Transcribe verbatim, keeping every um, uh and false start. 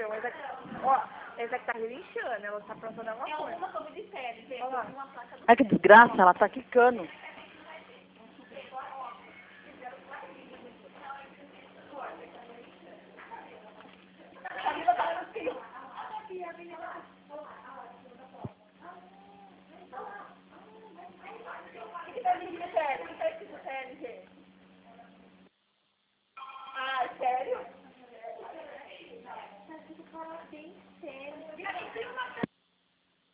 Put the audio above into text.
Então, mas aqui, ó, essa aqui tá relinchando, ela tá aprontando alguma É coisa. uma como de pele, tem Olha lá. uma placa do Ai, que desgraça, ela tá quicando.